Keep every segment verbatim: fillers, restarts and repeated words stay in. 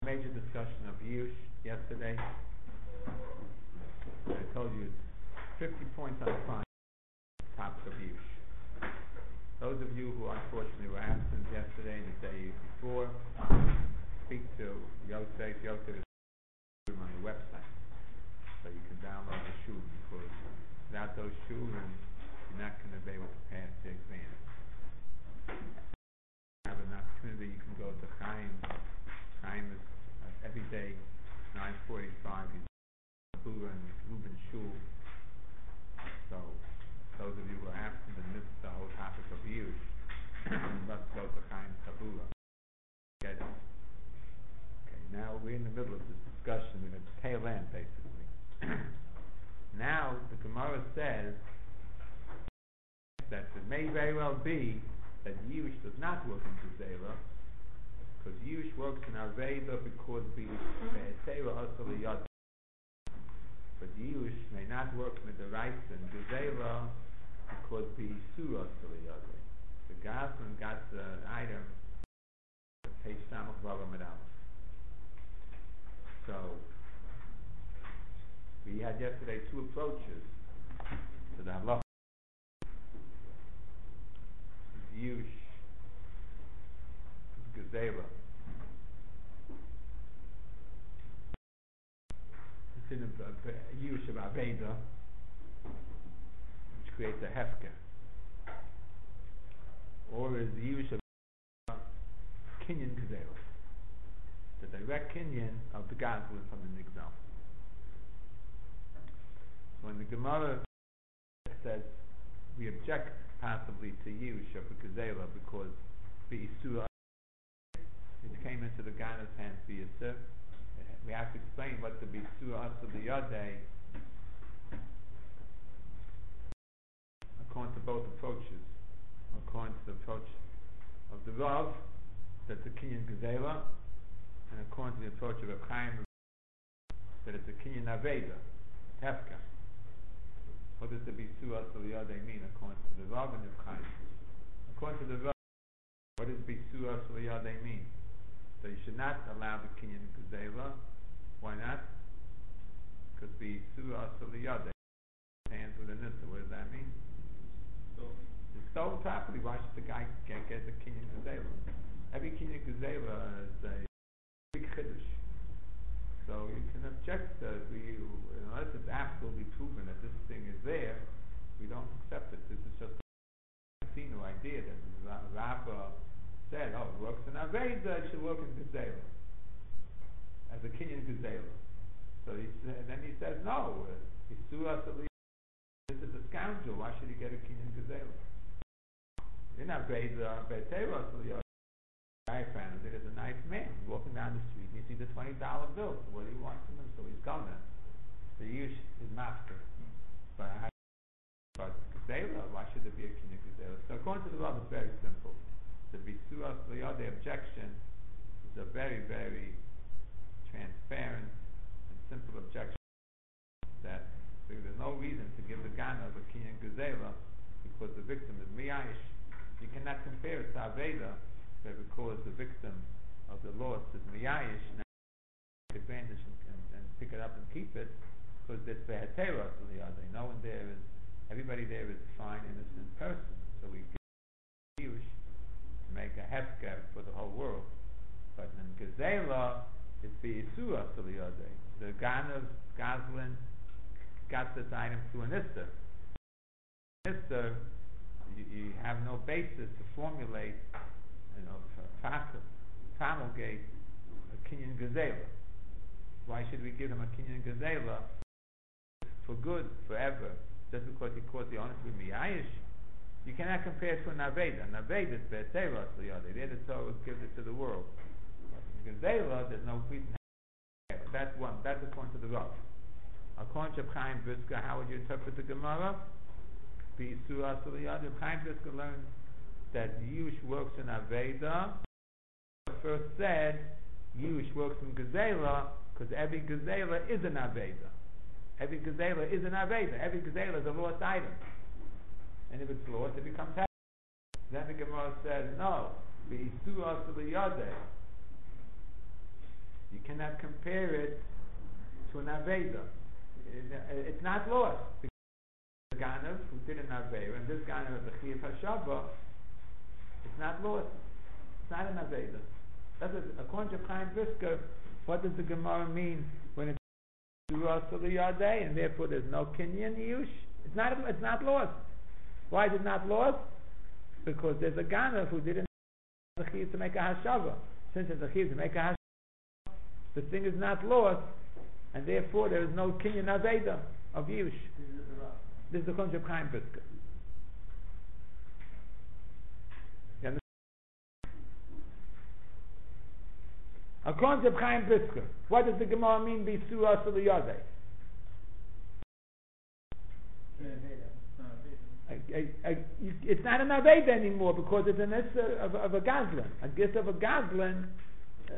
major discussion of Yush yesterday. I told you it's fifty points on the fine topic of Yush. Those of you who unfortunately were absent yesterday and the day before, speak to Yosef. Yosef is on the website, so you can download the shul, because without those shul, you're not going to be able to pass the exam. Have an opportunity, you can go to Chaim. Chaim is uh, every day, nine forty-five. He's Bula and Reuben Shul. So, those of you who are absent and missed the whole topic of Yush, must go to Chaim Tabula. Get it. Okay, now we're in the middle of this discussion. We're at the tail end, basically. Now, the Gemara says that it may very well be that Yush does not work in Gezerah, because Yush works in Aveda because the Be'etera also Yad. But Yush may not work in the Raisa in Gezerah because the Isur also Yad. The Gazman got the item, page Samach Vavam Adal. So, we had yesterday two approaches to the halacha. Yush, Gezerah. It's in a, a Yush of Aveda, which creates a hefker. Or is the Yush of Kinyan Gezerah, the direct Kinyan of the Gazlan from the Nigdal. When the Gemara says we object possibly to Yush of the Gezerah because the Isur it came into the Gana's hands the Yisur, we have to explain what the Isur Asur the Yadeh, according to both approaches. According to the approach of the Rav, that's a Kinyan Gezerah, and according to the approach of a Chaim, that it's a Kinyan Aveda, Hefka. What does the Isur Asur the Yadeh mean according to the Rav and the Chaim? According to the Rav, what does Isur Asur the Yadeh mean? So you should not allow the Kinyan Gezerah. Why not? Because the Isur Asur the Yadeh hands with a nissa. What does that mean? So it's stolen property. Why should the guy can't get the Kinyan Gezerah? Every Kinyan Gezerah is a big chiddush. So you can object that we, unless it's absolutely proven that this thing is there, we don't accept it. This is just a no idea that the Rabbah said, oh, it works in Aveda, it should work in Gezerah, as a Kinyan Gezerah. So he said, then he says, no, this is a scoundrel, why should he get a Kinyan Gezerah? In Aveda, Be'etera, I found it as a nice man walking down the street. He sees a twenty dollar bill. So what do you want from him? So he's gone there. The Yush is master. But I but Gezerah, why should there be a Kinyan Gezerah? So according to the law, it's very simple. The Isur Asur the Yadeh objection is a very, very transparent and simple objection that there's no reason to give the Gana of a Kinyan Gezerah because the victim is Miyayish. You cannot compare it to Aveda, because the victim of the loss is Miyayish, and take advantage and, and, and pick it up and keep it, because it's Be'etera Asur the Yadeh. No one there is, everybody there is a fine, innocent person. So we give Yush to make a hefker for the whole world. But in Gezerah, it's the Isur Asur the Yadeh. The Ganav, Gazlan, got this item through an Isser. Isser, you, you have no basis to formulate, you know, promulgate a Kinyan Gezerah. Why should we give him a Kinyan Gezerah for good, forever, just because he caused the honest with Miyayish? You cannot compare it to an Aveda. An Aveda is Be'etera Asur the Yadeh. There the Torah gives it to the world. In Gezerah, there's no reason. That's one. That's according to the Rav. According to Chaim Brisker, how would you interpret the Gemara? The Isur Asur the Yadeh. Chaim Brisker learns that Yush works in Aveda. First said Yush works in Gezerah because every Gezerah is an Aveda. Every Gezerah is an Aveda. Every Gezerah is a lost item. And if it's lost, it becomes happy. Then the Gemara says, no, the Isur Asur the Yadeh. You cannot compare it to an Aveda. It's not lost. The Ganav who did an Aveda, and this Ganav of the Chiyuv Hashava, it's not lost. It's not an Aveda. That's what, according to Chaim Brisker, what does the Gemara mean when it's Surah Yadei, and therefore there's no Kinyan Yush? It's not. It's not lost. Why is it not lost? Because there's a Ganav who didn't have the Chiyuv to make a Hashava. Since there's a Chiyuv to make a Hashava, the thing is not lost, and therefore there is no Kinyan Aveda of Yush. This is the concept of Chaim Brisker. According to Chaim Brisker, what does the Gemara mean by Surah Yadei? It's not an Aveda anymore because it's an Issa of, of a Gazlan. A gift of a Gazlan, uh,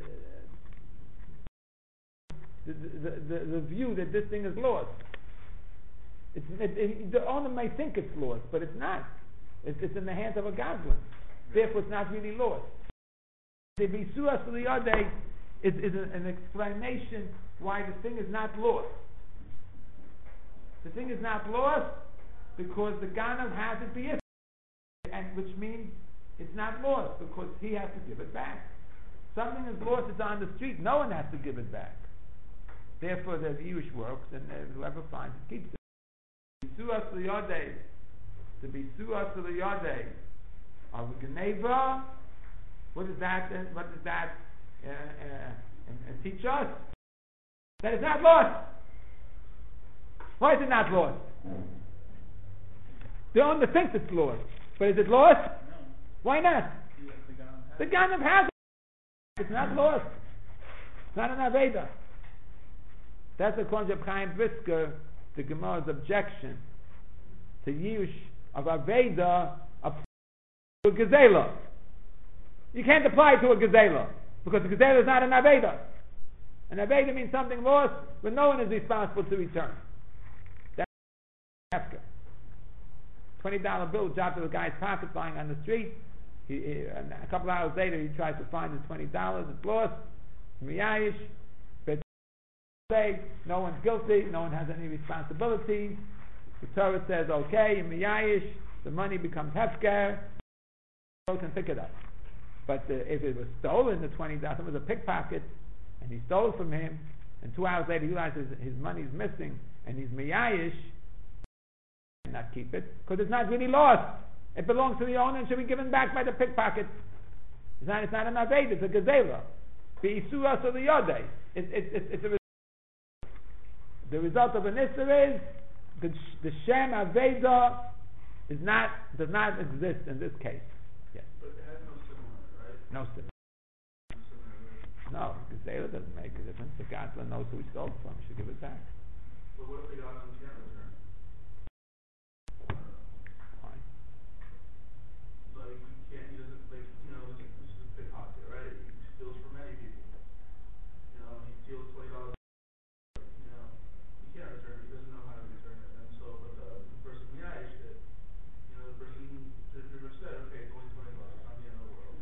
the, the, the, the view that this thing is lost. It's, it, it, the owner may think it's lost, but it's not. It's, it's in the hands of a Gazlan. Therefore, it's not really lost. The Surah Yadei is, is a, an explanation why the thing is not lost. The thing is not lost because the Ganav has it be, and which means it's not lost because he has to give it back. Something is lost, it's on the street, no one has to give it back. Therefore, the Yush works, and uh, whoever finds it keeps it. Surah Yadei, to be Surah Yadei of Geneva. What does that? Uh, what does that uh, uh, and, and teach us? That it's not lost. Why is it not lost? The owner thinks it's lost, but is it lost? No. Why not? The Ganav has it. It's not lost. It's not an Aveda. That's the concept of Chaim Brisker, the Gemara's objection to Yush of Aveda of a Gezela. You can't apply it to a Gezela because the Gezela is not an Aveda. An Aveda means something lost, but no one is responsible to return. That's Hefker. twenty dollar bill dropped to the guy's pocket lying on the street. He, he, a couple hours later, he tries to find the twenty dollars. It's lost. Miyayish. But no one's guilty. No one has any responsibility. The Torah says, okay, Miyayish, the money becomes Hefker. Go and pick it up. But uh, if it was stolen, the twenty dollars, it was a pickpocket, and he stole from him, and two hours later he realizes his money is missing, and he's miyayish, and not keep it, because it's not really lost. It belongs to the owner and should be given back by the pickpocket. It's not, it's not an Aveda, it's a Gezela. The Isura so the Yodei. It, it, it, it's a result. The result of an Isser is the, the Shem Aveda is not, does not exist in this case. Yes. But it has no similar, right? No similar. No, Gezela doesn't make a difference. The Gazlan knows who he stole from. He should give it back. But what if the Gazlan can't return? Fine. Like, he can't, he doesn't, like, you know, this is a pickpocket, right? He steals from many people. You know, he steals twenty dollars. You know, he can't return it. He doesn't know how to return it. And so, but the, the person, yeah, he should. You know, the person, the pretty much said, okay, it's only twenty bucks. It's not the end of the world.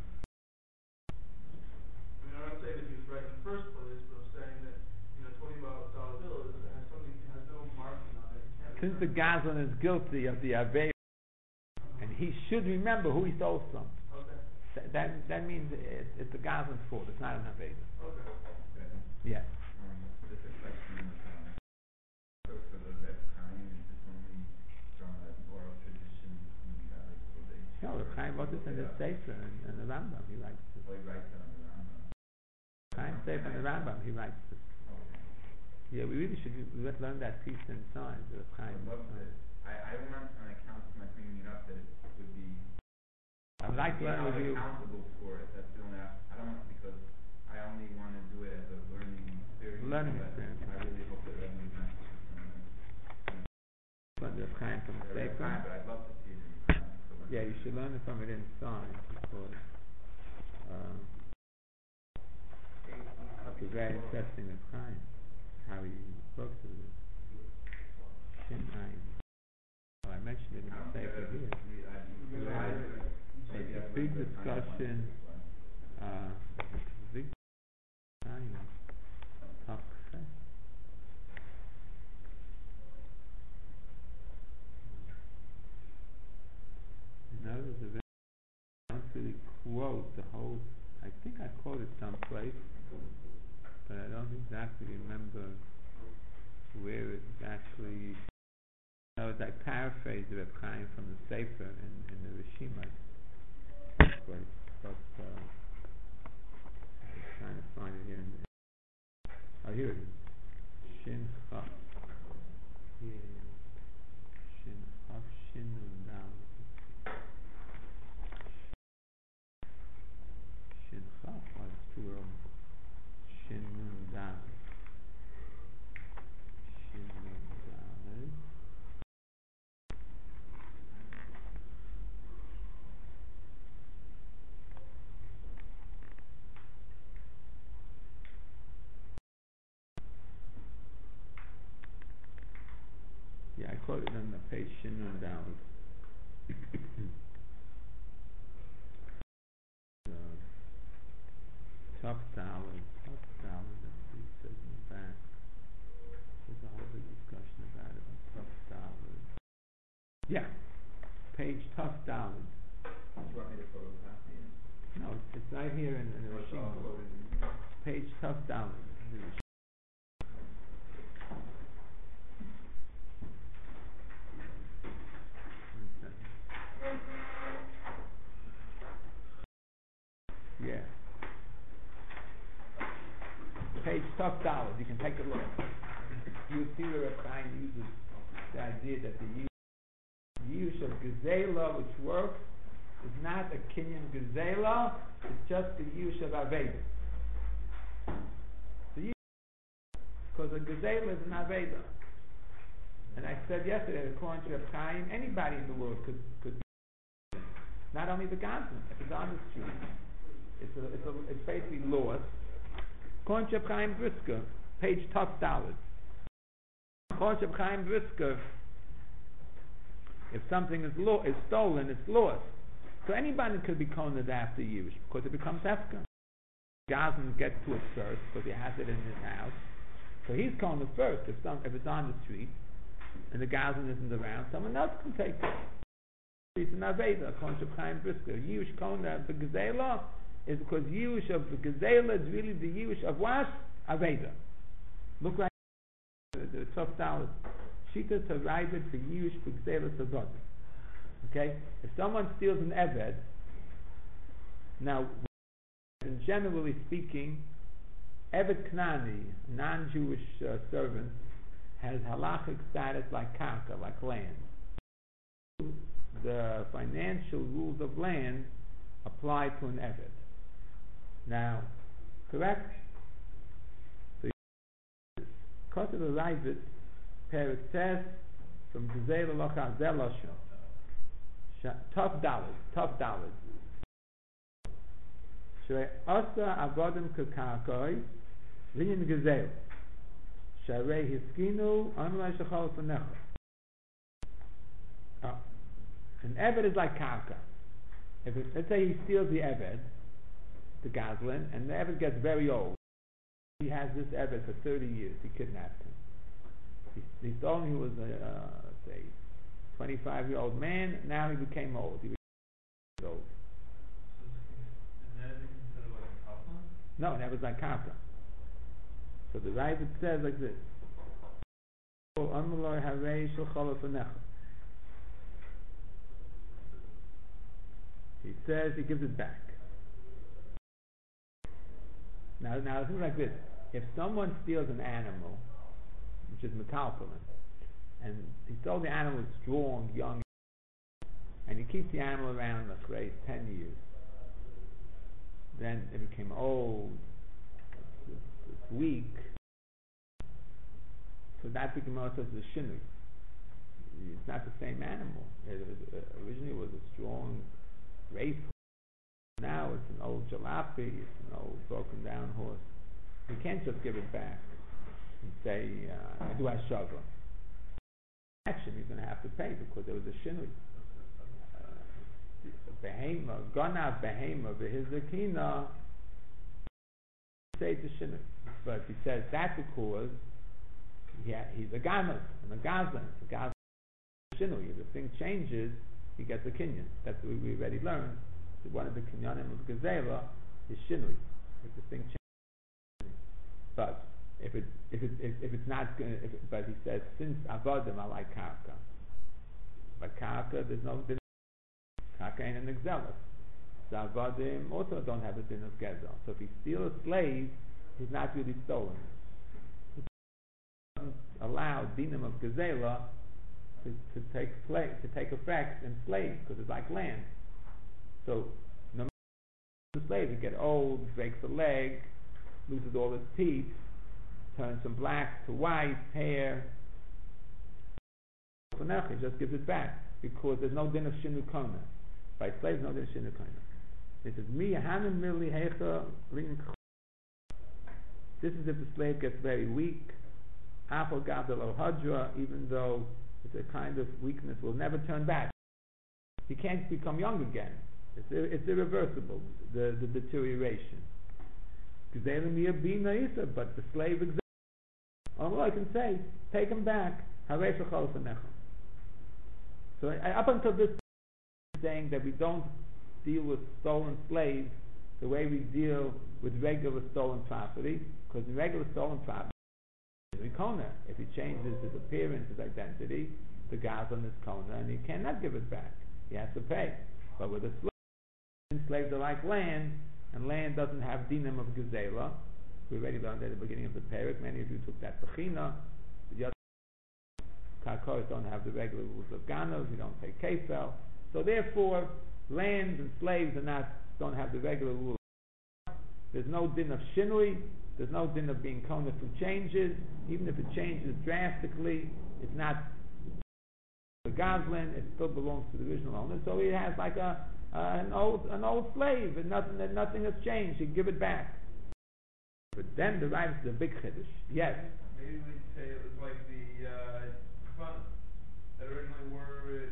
I mean, I'm not saying that he was right in the first place, but I'm saying that, you know, twenty dollar bill is, has something, has no marking on it. Since the Gazlan is guilty of the Aveda, and he should remember who he stole from. Okay. Th- that that means it, it's the Gazlan's fault. It's not an Aveda. Okay. Yeah. Um, just a question. Um, so for the Reb Chaim, is this only from an oral tradition in the Gaelic? No, the Chaim wrote this in the Sefer and, and the Rambam. He writes this. Oh, he writes it on the Rambam. Chaim Sefer and the Rambam. He writes this. Yeah, we really should we learn that piece inside the Chaim. I love it. I, I want on account of my bringing it up that it would be. I would like to learn with you. Accountable for it. That's the only. I don't want because I only want to do it as a learning experience. Learning experience. I really hope that everyone's not Learn the Chaim from the Sefer. But I'd love to see it in Chaim. So yeah, you should learn it from it inside because um, it's very interesting with Chaim. How he looks at it. Shin Ayin. Well, I mentioned it in the Sefer here. It's a big discussion. Uh, it's a big Ayin. think I quoted someplace, but I don't exactly remember where it actually. No, it's like paraphrased Reb Chaim from the Sefer in, in the Rishimah. But, but uh, I'm trying to find it here. In, oh, here it is. Shin Chaf. Here it is. Shin Chaf Shin Nun Dal. Shin Chaf. Oh, it's too early. Shin Nun Dal. Shin Nun Dal. Yeah, I quoted on the page Shinun down. uh, tough salad, tough salad, let's see, it says in the back. There's a whole big discussion about it on tough salad. Yeah, page tough salad. Do you want me to photocopy it? No, it's, it's right here in, in the Or it's all Rishimah. quoted in? Page tough salad. Yeah. Page tough dollars. You can take a look. You see where Reb Chaim uses the idea that the use of gezela, which works, is not a kinyan gezela. It's just the use of aveda. The use, because a gezela is an aveda. And I said yesterday, according to Reb Chaim, anybody in the world could could be, not only the Gazan. If it's on the street, it's a, it's a, it's basically lost. According to Reb Chaim Brisker, page top dollars. According to Reb Chaim Brisker, if something is lo- is stolen, it's lost. So anybody could be coned after use because it becomes hefka. Gazan gets to it first because he has it in his house. So he's coned first. If some if it's on the street and the Gazan isn't around, someone else can take it. It's an aveda, according to Reb Chaim Brisker. Yush coned the gezela is because Yush of the gezela is really the Yush of what? Aveda. Look like the tough dollars. Shita Taraibit for Yush for gezela Sagodim. Okay? If someone steals an Eved, now, and generally speaking, Eved Knani, non-Jewish uh, servant, has halachic status like karka, like land. The financial rules of land apply to an Eved. Now, correct? So, because of the Raivit, Peretz says from Gezela Locha Zelosho, tough dollars, tough dollars. Shrei Asa Avodim Kakarkoi, Linyan Gezel, Sharei Hiskinu, Anulai Shachol Fanecha. An Eved is like karka. If it, let's say he steals the Eved, the Goslin, and the Eved gets very old. He has this Eved for thirty years. He kidnapped him. He, he stole him. He was a, uh, let's say, twenty-five-year-old man. Now he became old. He became old. Is that considered like a kaplan? No, that was like karka. So the Ravid says like this. He says he gives it back. Now, now it seems like this. If someone steals an animal, which is metalphalin, and he stole the animal is strong, young, and he keeps the animal around, let's say, ten years, then it became old, it's, it's weak, so that became also the shinui. It's not the same animal. It was, uh, originally it was a strong race. Now it's an old jalopy, it's an old broken down horse. You can't just give it back and say, uh, I do have shava. Action, you're going to have to pay because there was a shinui. Behema, ganav behema, v'hizakina, say it's a shinui. But he says that's because yeah, he's a ganav, and a gazlan. A gazlan is a shinui. If the thing changes, he gets a kinyan. That's what we already learned. One of the kinyanim of Gezela is shinui. If the thing changes. But if it if it if, if it's not going, if it, but he says since avodim are like karka, but karka there's no din. Karka ain't an exelis. So avodim also don't have a din of gezel. So if he steals a slave, he's not really stolen. It doesn't allow dinam of gezela to, to take play, to take effect in slaves because it's like land. So no matter the slave, he get old, breaks a leg, loses all his teeth, turns from black to white hair. He just gives it back because there's no din of shinu kona. By slaves, no din of shinu kona. This is mi hanan mili hecha ring. This is if the slave gets very weak. Apple gadol or hadra, even though it's a kind of weakness, will never turn back. He can't become young again. It's, it's irreversible, the, the deterioration. But the slave exists. All I can say, take him back. So I, up until this point, saying that we don't deal with stolen slaves the way we deal with regular stolen property, because in regular stolen property, if he changes his appearance, his identity, the guy's on his kona, and he cannot give it back. He has to pay. But with a slave, slaves are like land, and land doesn't have dinam of gezela. We already learned at the beginning of the parak. Many of you took that bechina. The other karkos don't have the regular rules of ganos. You don't pay kefel. So therefore, lands and slaves are not don't have the regular rules. There's no din of shinui. There's no din of being kona through changes. Even if it changes drastically, it's not the goslin. It still belongs to the original owner. So he has like a uh, an old an old slave, and nothing and nothing has changed. You give it back. But then the right is the big chiddush. Yes. Maybe we'd say it was like the uh, fun that originally were.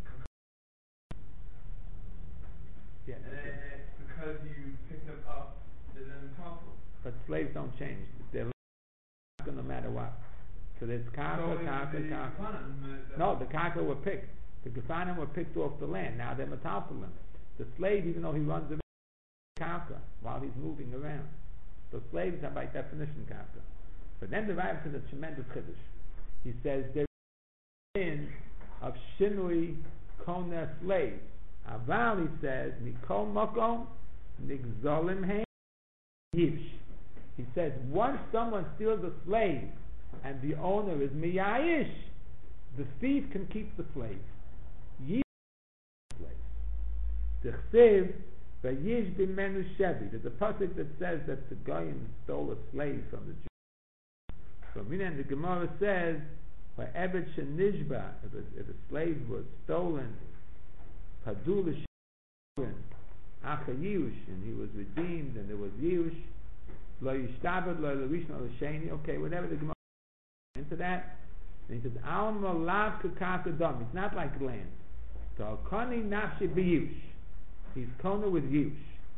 Yeah. And then because you picked them up, they're then possible. But slaves don't change. They're no matter what. So there's kaka, so kaka, the kaka. Gefanim, No, the kaka were picked. The gefanim were picked off the land. Now they're metafilim. The slave, even though he runs around, kaka while he's moving around. So slaves are by definition kaka. But then the Rav says a tremendous chiddush. He says there is a sin of shinui kona slave. Aval, he says, mikol makom nigzolim hein yish. He says once someone steals a slave and the owner is miyayish, the thief can keep the slave. Yish slave. The chsiv vayish b'menu shevi. There's a pasuk that says that the goyim stole a slave from the Jews. So meaning the Gemara says, "Va'ebed shenishba." If a if a slave was stolen, padul shivin acha yush, and he was redeemed, and there was yush. Lo yishtabed lo l'rishon lo l'sheni. Okay, whatever the Gemara into that. And he says, "Alma lav k'kaka dam." It's not like land. So koni nafshi b'yush. He's kona with yush.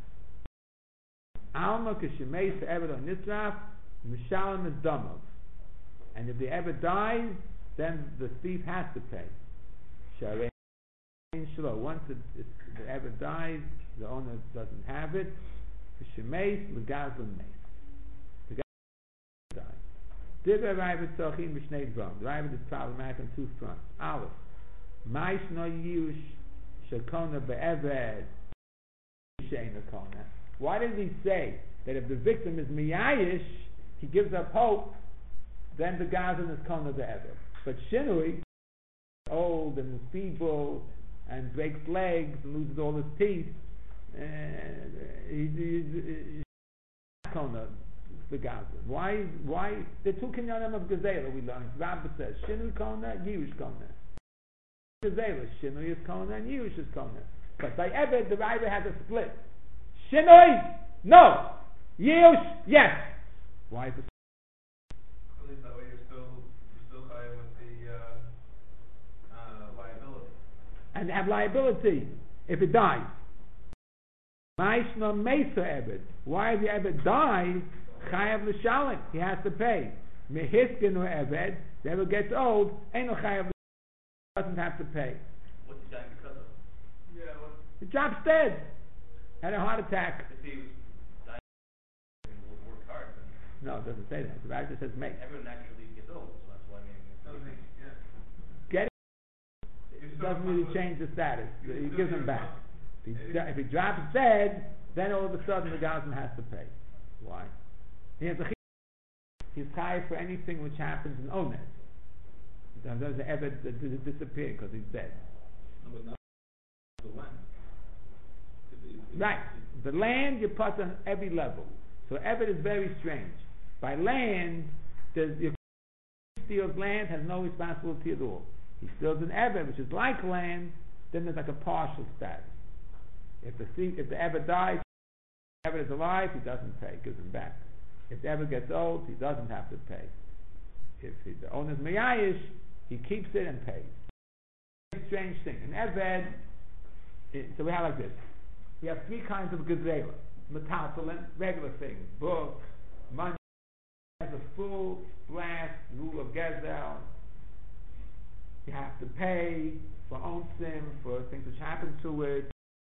Alma k'shemei se'eved on nisraf mishalim is damov. And if the ever dies, then the thief has to pay. Sharei shlo. Once it, it, the ever dies, the owner doesn't have it. K'shemei l'gazlan meis. The guy dies. Divrei Ravid tzorchim b'shnei dvarim. The Ravid is problematic on two fronts. Aleph, ma'is no yush shekona be'eved she'eino kona. Why did he say that if the victim is miyayish, he gives up hope, then the gazan is kona be'eved? But shinui, old and feeble and breaks legs and loses all his teeth, uh, he, he, he, kona the gazan. Why? Why? The two kinyanim of gezela we learn. Rabbi says shinui kona, yirush kona. Gezela shinui is kona and yirush is kona. But by Ebed, the Rabbi has a split. Shinui, no. Yirush, yes. Why is it? At least that way you're still you're still high with the uh, uh, liability. And have liability if it dies. Ma'ishna mesa Ebed. Why if the Ebed dies? Chayav l'shalim. He has to pay. Mehiskin or Ebed. The Ebed gets old. Ain't no chayav. Doesn't have to pay. What's he dying because of? Yeah. What? He drops dead. Had a heart attack. If he was No, it doesn't say that. The Rashi says make. Everyone actually gets old, so that's why maybe. Doesn't make, yeah. Get it. If It so, doesn't really possible- change the status. you He still gives get him a back. possible- If he, It- dro- if he drops dead, then all of a sudden the Gazan has to pay. Why? He has a He's high for anything which happens in Ones. Sometimes the Eved uh, dis- disappear because he's dead. No, but not the land. It- it- it- Right. The land you put on every level. So Eved is very strange. By land, there's, if he steals land, has no responsibility at all. He steals an Eved, which is like land, then there's like a partial status. If the if the Eved dies, if the Eved is alive, he doesn't pay, gives him back. If the Eved gets old, he doesn't have to pay. If he, the owner's Meyayish, he keeps it and pays. Very strange thing. An Eved, it, so we have like this. We have three kinds of gezerah. Metaltalin, regular things, books, money. Has a full blast rule of gezel. You have to pay for own sin, for things which happen to it.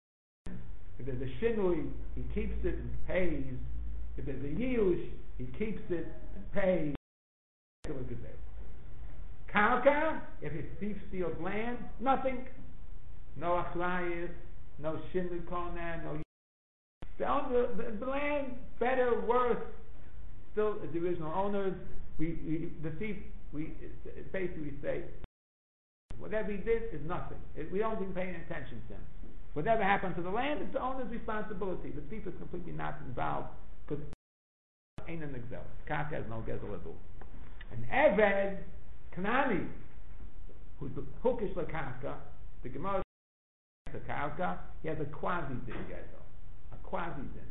If there's a shinui, he keeps it and pays. If there's a yush, he keeps it and pays. Regular gezerah. Karka, if his thief steals land, nothing. No achrayis, no shinui konan, no. The, owner, the, the land, better, worse, still is the original owners. We, we the thief, we basically say whatever he did is nothing. It, we don't even pay any attention to him. Whatever happened to the land is the owner's responsibility. The thief is completely not involved because ain't an exel. Karka has no gezel at all. An Eved, Kanani, who's the hookish Karka, the Gemara the Karka, he has a quasi din gezel. Quasi din.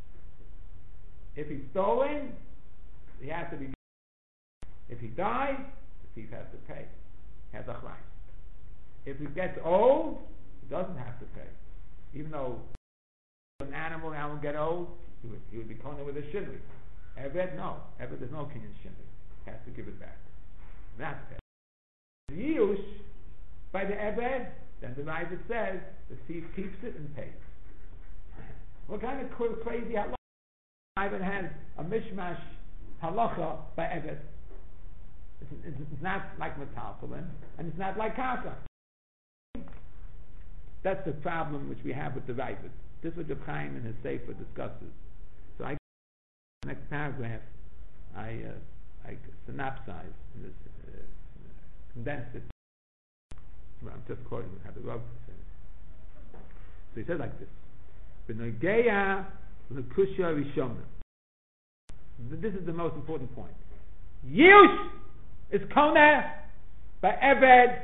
If he's stolen, he has to be. If he dies, the thief has to pay. He has a crime. If he gets old, he doesn't have to pay. Even though an animal now will get old, he would, he would be conned with a shinri. Eved, no. Eved, there's no kinyan shinri. He has to give it back. That's it. The Yush, by the Eved, then the Ravid says the thief keeps it and pays. What kind of crazy halacha? Ivan has a mishmash halacha by Eved. It's, it's, it's not like metaltalin, and it's not like kaka. That's the problem which we have with the Ravid. This is what Reb Chaim in his Sefer discusses. So I, the next paragraph, I uh, I synopsize, this, uh, condense it. I'm just quoting how the Rav says. So he says like this. B'nogeya l'kushya rishona. This is the most important point. Yush is kona by Eved.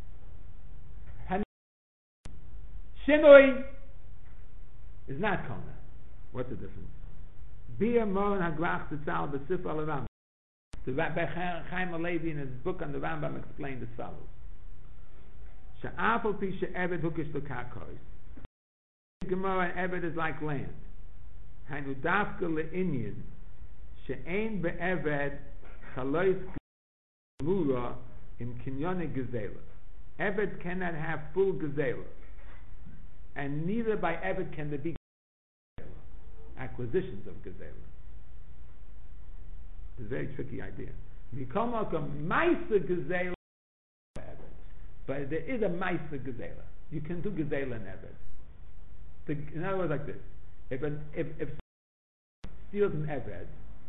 Shinui is not kona. What's the difference? Bia Moran Hagrach Tzal B'Sifra L'Rambam. The Rabbi Chaim Alevi in his book on the Rambam explained as follows. She'afal pi she'eved hukish l'karkos. Gemara and Eved is like land. Hainu dafka le'inyan she'ein be'eved chalois gemura in kinyone gezela. Eved cannot have full gezela, and neither by Eved can there be acquisitions of gezela. It's a very tricky idea. You come like a ma'aser gezela, but there is a ma'aser gezela. You can do gezela in Eved. The, in other words, like this: if an, if if steals an Eved,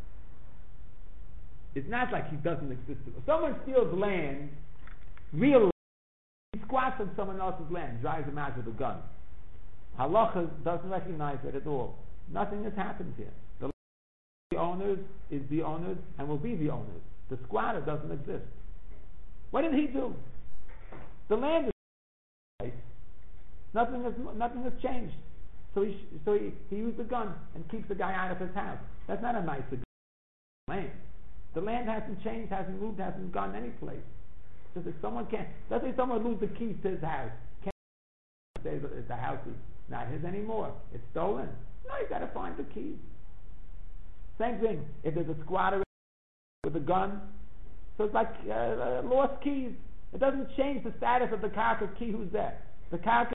it's not like he doesn't exist. If someone steals land, real land, he squats on someone else's land, drives him out with a gun. Halacha doesn't recognize it at all. Nothing has happened here. The, the owners is the owners and will be the owners. The squatter doesn't exist. What did he do? The land is place. Nothing has nothing has changed. So he so he, he used the gun and keeps the guy out of his house. That's not a nice land. The land hasn't changed, hasn't moved, hasn't gone any place. Just if someone can't, let's say someone lose the keys to his house, can't say that the house is not his anymore. It's stolen. No, you got to find the keys. Same thing. If there's a squatter with a gun, so it's like uh, uh, lost keys. It doesn't change the status of the karka key who's there. The karka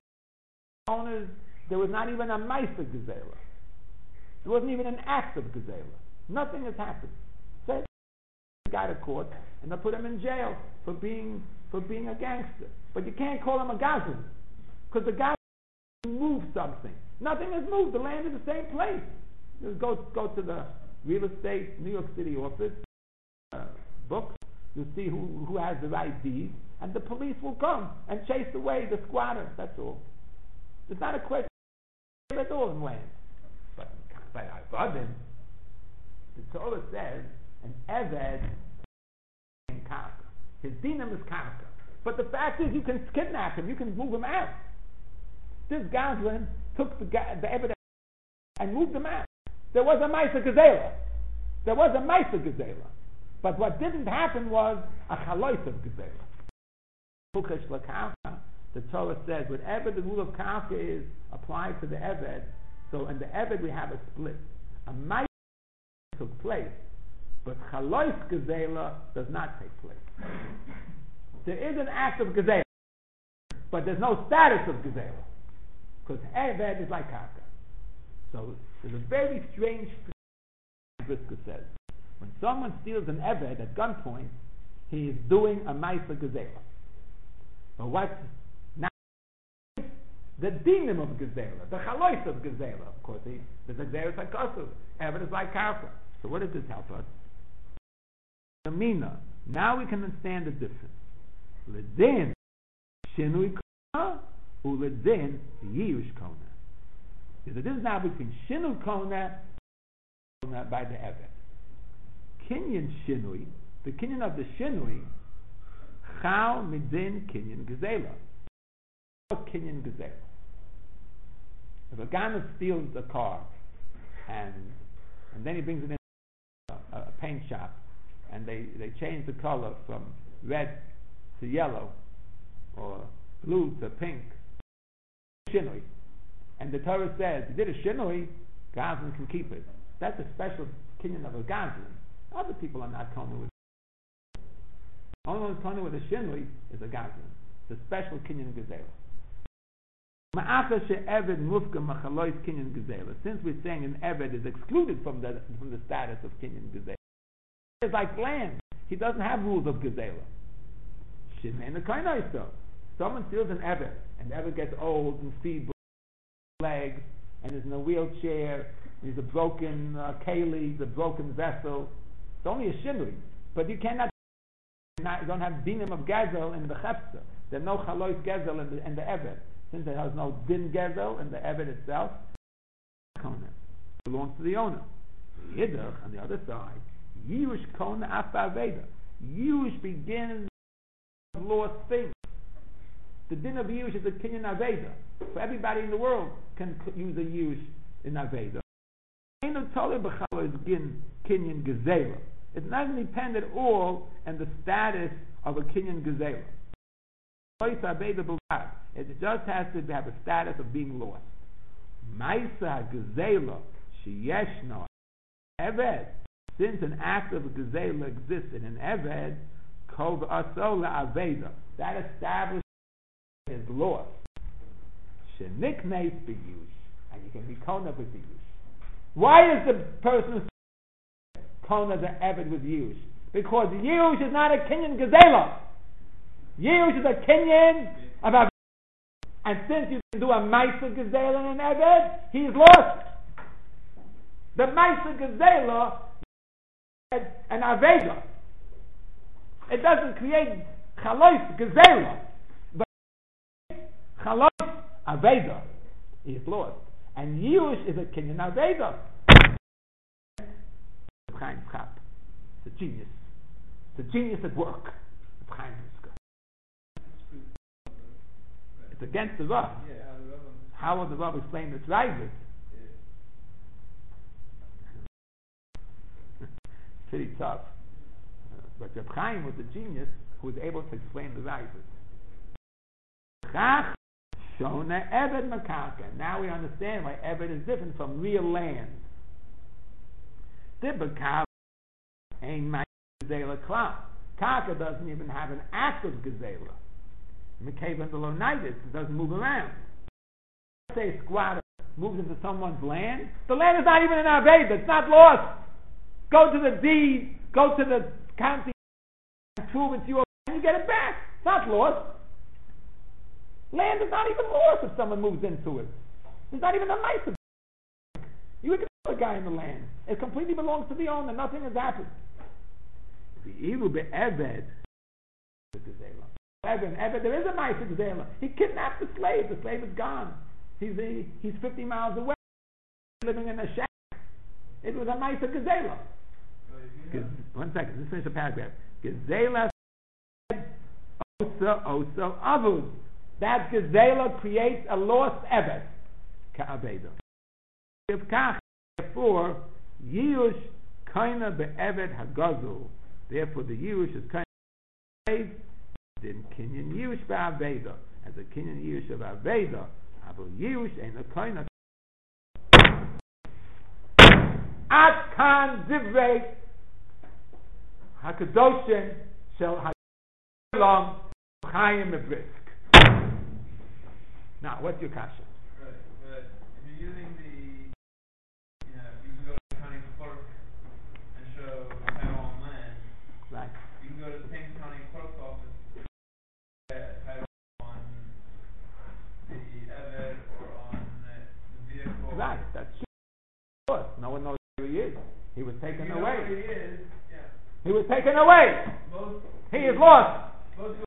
owners, there was not even a meister gezela. There wasn't even an act of gezela. Nothing has happened. Say the guy to court and they'll put him in jail for being for being a gangster. But you can't call him a gazlan because the guy moved something. Nothing has moved. The land is the same place. Just go go to the real estate New York City office, uh, books. You'll see who who has the right deed, and the police will come and chase away the squatter. That's all. It's not a question at all in land. But but Avadim, the Torah says an Eved in Karka. His dinam is Karka. But the fact is, you can kidnap him. You can move him out. This Gazlan took the the Eved and moved him out. There was a Maisa Gezela. There was a Maisa Gezela. But what didn't happen was a Chalois of Gezela. Pukesh Lakarka, the Torah says, whatever the rule of Karka is applied to the Eved, so in the Eved we have a split. A Maisa took place, but Chalois Gezela does not take place. There is an act of Gezela, but there's no status of Gezela. Because Eved is like Karka. So there's a very strange thing Brisker says. When someone steals an Eved at gunpoint, he is doing a Maisa Gezela. But what's now the dinim of Gezela, the Chalois of Gezela? Of course, he, there's a Gezela Sakosov. Eved is like Karka. So what does this help us? The Mina. Now we can understand the difference. Ledin Shinui Kona uLedin Yirush Kona. There's a difference now between Shinui Kona by the Eved. Kinyan Shinui, the Kinyan of the Shinui, Chal Midin Kinyan Gezela. Kinyan Gezela. If a guy steals a car and and then he brings it in a, a paint shop and they, they change the color from red to yellow or blue to pink, Shinui. And the Torah says, you did a Shinui, Gazlan can keep it. That's a special Kinyan of a Gazlan. Other people are not coming with it. Only one who's coming with a Shinui is a Gazlan. It's a special Kinyan Gezela. Since we're saying an Eved is excluded from the from the status of Kinyan Gezela, it's like land. He doesn't have rules of Gezela. Someone steals an Eved, and the Eved gets old and feeble legs, and is in a wheelchair. He's a broken uh, keli, he's a broken vessel. It's only a shinui, but you cannot. You don't have dinim of gezel in the chepsa. There's no chalois gezel in the in the Eved. Since there has no din gezel in the Eved itself, it belongs to the owner. Yidduch, on the other side, Yirush Kona Afa Aveda. Yirush begins with lost things. The din of Yirush is a kinyan Aveda. So everybody in the world can use a Yirush in Aveda. It doesn't depend at all on the status of a kinyan Gezela. It just has to have a status of being lost. Maisa Gezela Sheyeshno Eved. Since an act of Gezela exists in an Eved, Kol Asola Aveda, that establishes is lost. Sheniknes b'yush, and you can be kona with the yush. Why is the person kona the Eved with yush? Because yush is not a kinyan Gezela. Yush is a kinyan of Aved. And since you can do a Maisa Gezela in an Eved, he is lost. The Maisa Gezela is an Aveda. It doesn't create Chalois Gezela, but Chalois Aveda. He is lost. And Yush is a kinyan Aveda. It's a genius. It's a genius at work. It's against the Rav. Yeah, how the Rav How will the Rav explain this rises? Yeah. Pretty tough. Uh, but Reb Chaim was a genius who was able to explain the rises. Chach Shona Eved Makaka. Now we understand why Eved is different from real land. Tibakar ain't my Gezela Kla. Kaka doesn't even have an act of Gezela. Mekavan the Lonitis, it doesn't move around. Let's say a squatter moves into someone's land. The land is not even in Aveda, it's not lost. Go to the deed, go to the county, and prove it's yours, and you get it back. It's not lost. Land is not even lost if someone moves into it. It's not even a nice. You can kill a guy in the land. It completely belongs to the owner. Nothing has happened. The evil be Eved. Eved, Eved, there is a nice Gzela. He kidnapped the slave. The slave is gone. He's a, he's fifty miles away, living in a shack. It was a nice Gzela. One second. Let's finish the paragraph. Gzela osa osa avud. That Gzela creates a lost Eved. Ka'aveda. Therefore, Yirush kaina be'eved hagazul. Therefore, the Yirush is kaina slave. Then kinyan Yirush be'aveda. As a kinyan Yirush of aveda, Abu Yirush ain't a kaina. At kan divrei hakadoshim shel halam chayim mebrisk. Now, what's your kasha? Right, but if you're using the, you know, you can go to the county clerk and show title on land. Right. You can go to the same county clerk's office and title on the Eved or on the, the vehicle. Right, that's true. No one knows who he is. He was taken you know away. who he is, yeah. He was taken away. Most, He is lost. most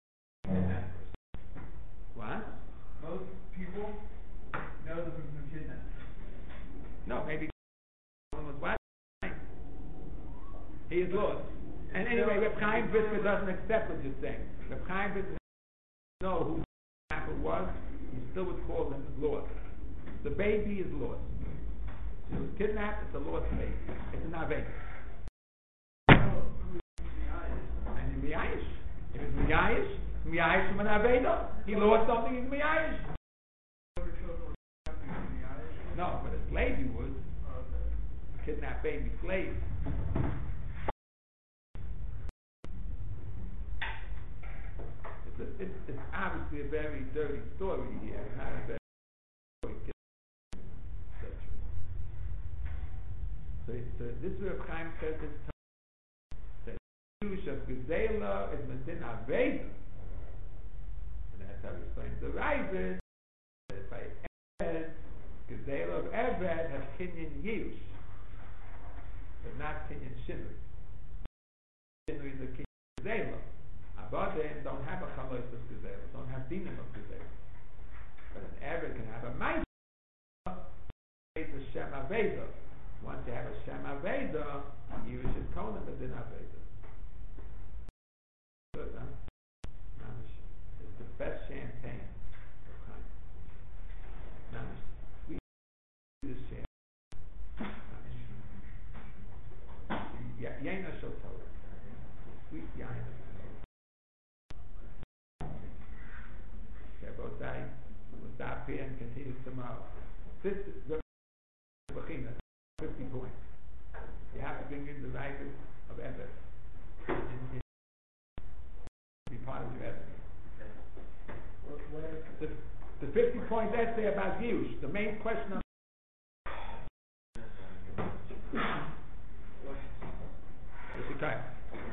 What? Most people know the person who kidnapped. No, maybe someone was black. He is lost. And anyway, Reb Chaim Brisker doesn't accept what you're saying. Reb Chaim Brisker doesn't know who the kidnapper was. He still would call him lost. The baby is lost. She was kidnapped. It's a lost baby. It's an aved. And in Miyayish, if it's Miyayish, Miyayish from an aveda. He lost something. He's Miyayish. No, but a slave he would. A kidnapped baby slave. It's, a, it's, it's obviously a very dirty story here. It's not a very story. So, so this is where Chaim says this that Yirush of Gzela is Medin Aveda. And that's how he explains the rises. That by Eved, Gzela of Eved has Kinyan Yirush, but not Kinyan Shinri. Shinri is a Kinyan Gzela. Avadim don't have a Chalois of Gzela, don't have Dinim of Gzela. But an Eved can have a Maisa, it's a Shem Aveda. Once you have a Shem Aveda, Yirush is Kohen Medin Aveda. Good, huh? It's the best champagne. Sweet this champagne. Yaina Shotel. Sweet Yaina. Okay, both sides. We'll stop here and continue tomorrow. This is the fifty points. You have to bring in the writers of Eved. Be part of your essay. The, the fifty point essay about Yirush, the main question of It's okay.